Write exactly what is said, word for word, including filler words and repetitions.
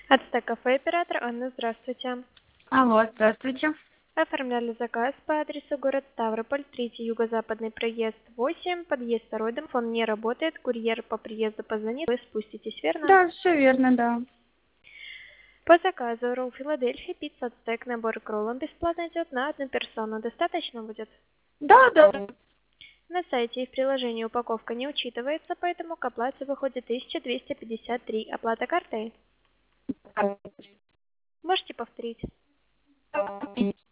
Ацтек-кафе, оператор Анна, здравствуйте. Алло, здравствуйте. Оформляли заказ по адресу город Ставрополь, третий юго-западный проезд восемь, подъезд второй, домофон не работает, курьер по приезду позвонит, вы спуститесь, верно? Да, все верно, да. По заказу ролл Филадельфия, пицца Ацтек, набор к роллам бесплатно идет на одну персону. Достаточно будет? Да, да. На сайте и в приложении упаковка не учитывается, поэтому к оплате выходит тысяча двести пятьдесят три. Оплата картой? Можете повторить?